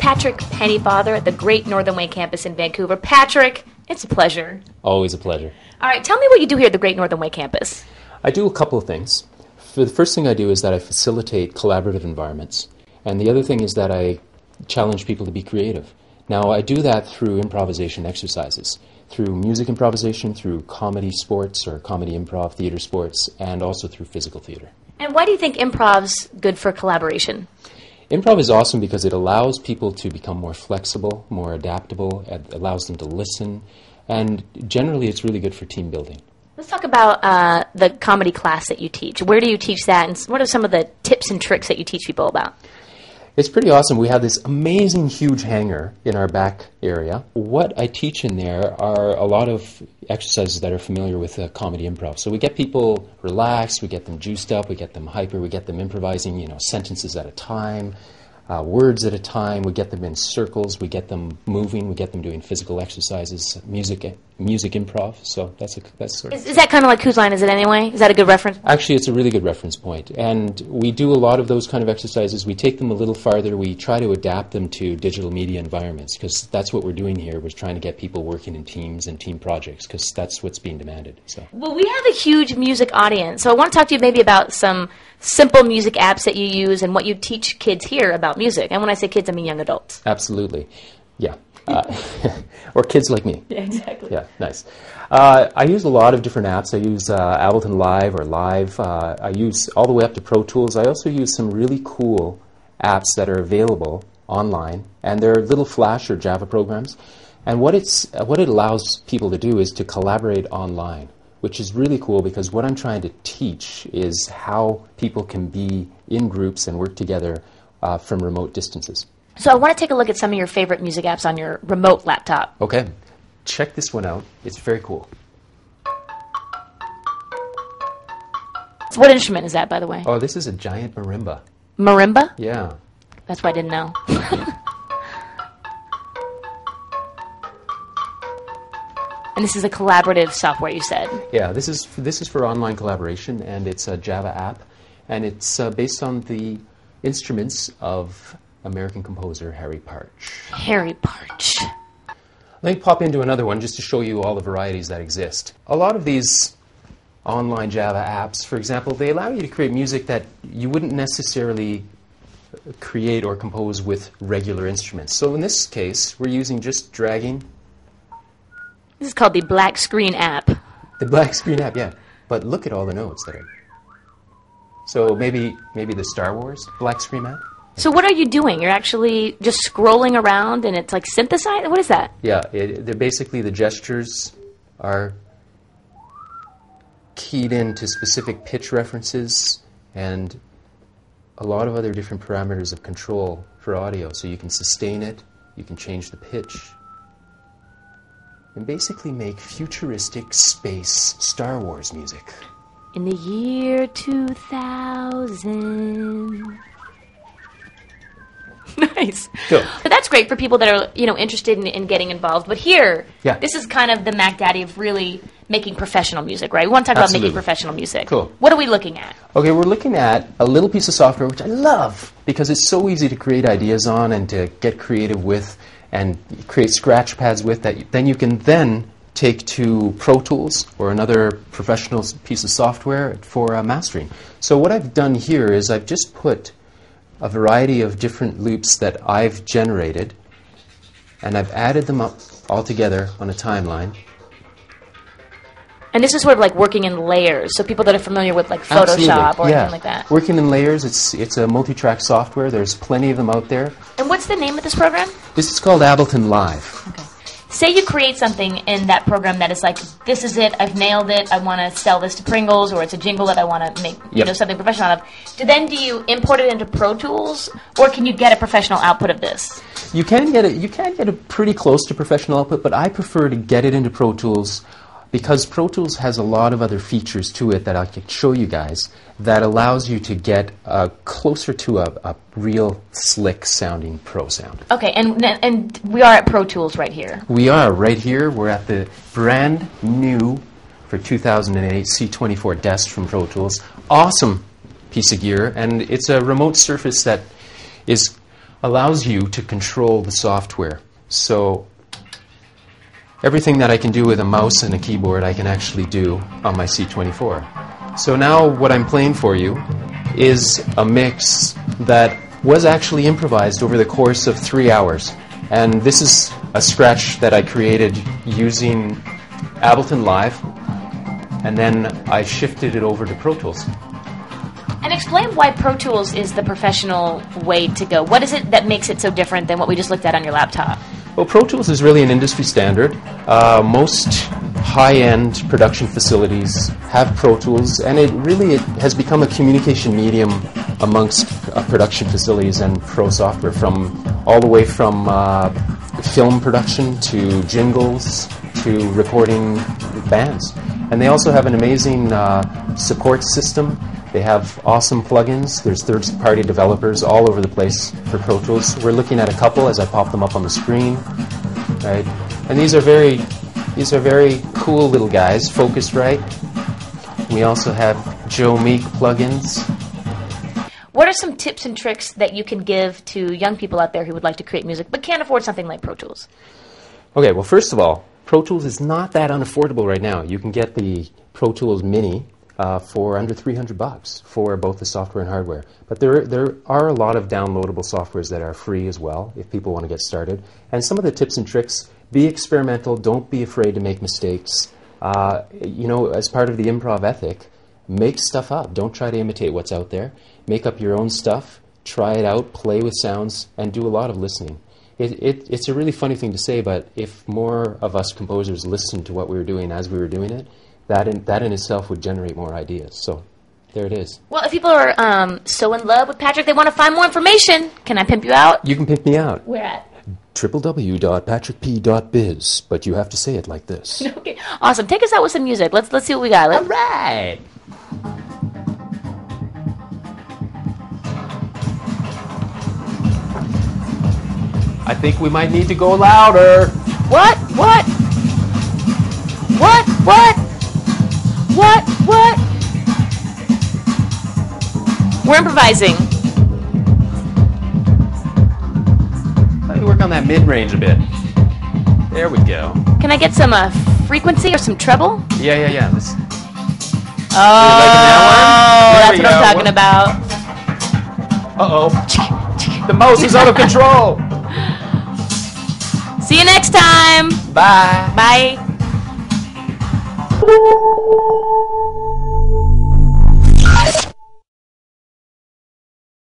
Patrick Pennyfather at the Great Northern Way campus in Vancouver. Patrick, it's a pleasure. Always a pleasure. All right, tell me what you do here at the Great Northern Way campus. I do a couple of things. The first thing I do is that I facilitate collaborative environments. And the other thing is that I challenge people to be creative. Now, I do that through improvisation exercises, through music improvisation, through comedy sports or comedy improv, theater sports, and also through physical theater. And why do you think improv's good for collaboration? Improv is awesome because it allows people to become more flexible, more adaptable, it allows them to listen, and generally it's really good for team building. Let's talk about the comedy class that you teach. Where do you teach that, and what are some of the tips and tricks that you teach people about? It's pretty awesome. We have this amazing huge hangar in our back area. What I teach in there are a lot of exercises that are familiar with comedy improv. So we get people relaxed, we get them juiced up, we get them hyper, we get them improvising, sentences at a time, words at a time. We get them in circles, we get them moving, we get them doing physical exercises, music improv. So that's sort of. Is that kind of like Whose Line Is It Anyway? Is that a good reference? Actually, it's a really good reference point. And we do a lot of those kind of exercises. We take them a little farther. We try to adapt them to digital media environments because that's what we're doing here. We're trying to get people working in teams and team projects because that's what's being demanded. So. Well, we have a huge music audience, so I want to talk to you maybe about some simple music apps that you use and what you teach kids here about music. And when I say kids, I mean young adults. Absolutely. Yeah. Or kids like me. Yeah, exactly. Yeah, nice. I use a lot of different apps. I use Ableton Live or Live. I use all the way up to Pro Tools. I also use some really cool apps that are available online, and they're little Flash or Java programs. And what it allows people to do is to collaborate online, which is really cool because what I'm trying to teach is how people can be in groups and work together from remote distances. So I want to take a look at some of your favorite music apps on your remote laptop. Okay. Check this one out. It's very cool. So what instrument is that, by the way? Oh, this is a giant marimba. Marimba? Yeah. That's what I didn't know. And this is a collaborative software, you said? Yeah, this is for online collaboration, and it's a Java app, and it's based on the instruments of American composer Harry Partch. Harry Partch. Let me pop into another one just to show you all the varieties that exist. A lot of these online Java apps, for example, they allow you to create music that you wouldn't necessarily create or compose with regular instruments. So in this case, we're using just dragging. This is called the Black Screen app. The Black Screen app, yeah. But look at all the notes that are. So maybe the Star Wars Black Screen app? So what are you doing? You're actually just scrolling around and it's like synthesized? What is that? Yeah, they're basically the gestures are keyed into specific pitch references and a lot of other different parameters of control for audio. So you can sustain it, you can change the pitch, and basically make futuristic space Star Wars music. In the year 2000... Nice. Cool. But that's great for people that are, interested in getting involved. But here, This is kind of the Mac Daddy of really making professional music, right? We want to talk about making professional music. Cool. What are we looking at? Okay, we're looking at a little piece of software which I love because it's so easy to create ideas on and to get creative with and create scratch pads with that then you can then take to Pro Tools or another professional piece of software for mastering. So what I've done here is I've just put a variety of different loops that I've generated, and I've added them up all together on a timeline. And this is sort of like working in layers, so people that are familiar with like Photoshop or anything like that. Working in layers, it's a multi-track software. There's plenty of them out there. And what's the name of this program? This is called Ableton Live. Okay. Say you create something in that program that is like, this is it, I've nailed it, I want to sell this to Pringles, or it's a jingle that I want to make something professional out of. Then do you import it into Pro Tools, or can you get a professional output of this? You can get it pretty close to professional output, but I prefer to get it into Pro Tools because Pro Tools has a lot of other features to it that I can show you guys that allows you to get closer to a real slick sounding pro sound. Okay, and we are at Pro Tools right here. We are right here. We're at the brand new for 2008 C24 desk from Pro Tools. Awesome piece of gear, and it's a remote surface that is allows you to control the software. So everything that I can do with a mouse and a keyboard, I can actually do on my C24. So now what I'm playing for you is a mix that was actually improvised over the course of 3 hours. And this is a scratch that I created using Ableton Live, and then I shifted it over to Pro Tools. And explain why Pro Tools is the professional way to go. What is it that makes it so different than what we just looked at on your laptop? Well, Pro Tools is really an industry standard. Most high-end production facilities have Pro Tools, and it has become a communication medium amongst production facilities and pro software, from all the way from film production to jingles to recording bands. And they also have an amazing support system. They have awesome plugins. There's third-party developers all over the place for Pro Tools. We're looking at a couple as I pop them up on the screen, right? And these are very cool little guys. Focusrite. We also have Joe Meek plugins. What are some tips and tricks that you can give to young people out there who would like to create music but can't afford something like Pro Tools? Okay, well, first of all, Pro Tools is not that unaffordable right now. You can get the Pro Tools Mini for under $300 for both the software and hardware. But there are a lot of downloadable softwares that are free as well if people want to get started. And some of the tips and tricks: be experimental, don't be afraid to make mistakes. As part of the improv ethic, make stuff up. Don't try to imitate what's out there. Make up your own stuff, try it out, play with sounds, and do a lot of listening. It's a really funny thing to say, but if more of us composers listened to what we were doing as we were doing it, that in itself would generate more ideas. So there it is. Well, if people are so in love with Patrick, they want to find more information, can I pimp you out? You can pimp me out. Where at? www.patrickp.biz, but you have to say it like this. Okay, awesome. Take us out with some music. Let's see what we got. All right. I think we might need to go louder. What? We're improvising. Let me work on that mid-range a bit. There we go. Can I get some frequency or some treble? Yeah. That's what I'm talking about. Uh-oh. The mouse is out of control. See you next time. Bye. Bye.